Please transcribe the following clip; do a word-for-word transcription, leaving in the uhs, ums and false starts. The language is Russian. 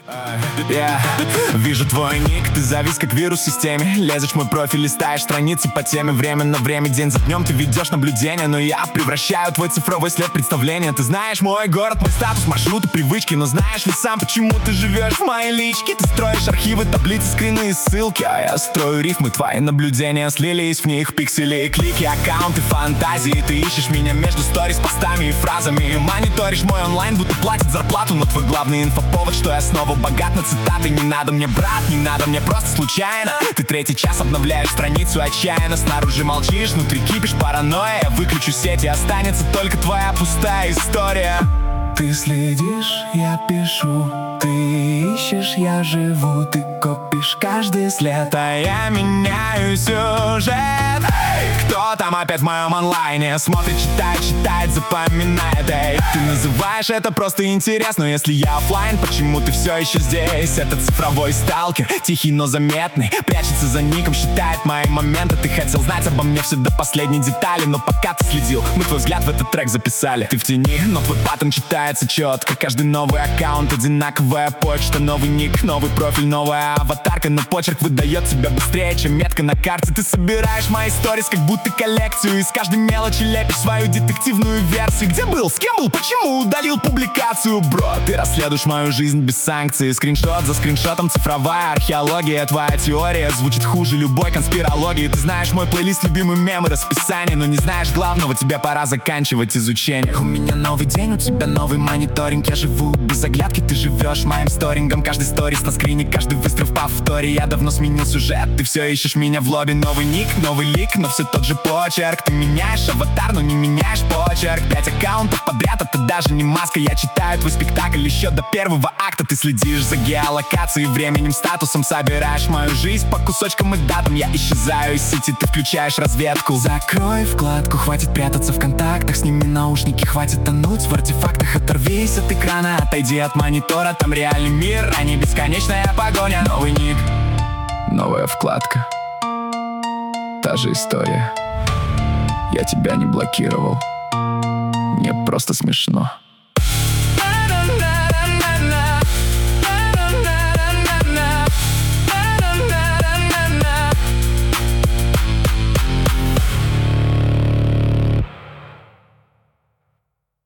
Yeah. Вижу твой ник, ты завис как вирус в системе. Лезешь в мой профиль, листаешь страницы по теме. Время на время, день за днем ты ведешь наблюдение. Но я превращаю твой цифровой след в представление. Ты знаешь мой город, мой статус, маршруты, привычки. Но знаешь ли сам, почему ты живешь в моей личке? Ты строишь архивы, таблицы, скрины и ссылки. А я строю рифмы, твои наблюдения слились в них пиксели и клики. Аккаунты, фантазии, ты ищешь меня между сторис, постами и фразами. Мониторишь мой онлайн, будто платит зарплату. Но твой главный инфоповод, что я снова богат на цитаты. Не надо мне, брат, не надо мне, просто случайно. Ты третий час обновляешь страницу отчаянно. Снаружи молчишь, внутри кипишь паранойя. Я выключу сеть и останется только твоя пустая история. Ты следишь, я пишу, ты ищешь, я живу. Ты копишь каждый след, а я меняю сюжет. Эй, кто там опять в моем онлайне? Смотрит, читает, читает, запоминает. Эй, ты называешь это просто интерес, но если я офлайн, почему ты все еще здесь? Это цифровой сталкер, тихий, но заметный. Прячется за ником, считает мои моменты. Ты хотел знать обо мне все до последней детали, но пока ты следил, мы твой взгляд в этот трек записали. Ты в тени, но твой паттерн читает четко. Каждый новый аккаунт, одинаковая почта. Новый ник, новый профиль, новая аватарка. Но почерк выдает тебя быстрее, чем метка на карте. Ты собираешь мои сторис, как будто коллекцию. Из каждой мелочи лепишь свою детективную версию. Где был, с кем был, почему удалил публикацию? Бро, ты расследуешь мою жизнь без санкций. Скриншот за скриншотом, цифровая археология. Твоя теория звучит хуже любой конспирологии. Ты знаешь мой плейлист, любимый мемы, расписание. Но не знаешь главного, тебе пора заканчивать изучение. У меня новый день, у тебя новый мониторинг. Я живу без оглядки, ты живешь моим сторингом. Каждый сторис на скрине, каждый выстрел в повторе. Я давно сменил сюжет, ты все ищешь меня в лобби. Новый ник, новый лик, но все тот же почерк. Ты меняешь аватар, но не меняешь почерк. Пять аккаунтов подряд, это даже не маска. Я читаю твой спектакль еще до первого акта. Ты следишь за геолокацией, временем, статусом. Собираешь мою жизнь по кусочкам и датам. Я исчезаю из сети, ты включаешь разведку. Закрой вкладку, хватит прятаться в контактах. Сними наушники, хватит тонуть в артефактах. Оторвись от экрана, отойди от монитора. Там реальный мир, а не бесконечная погоня. Новый ник, новая вкладка, та же история. Я тебя не блокировал, мне просто смешно.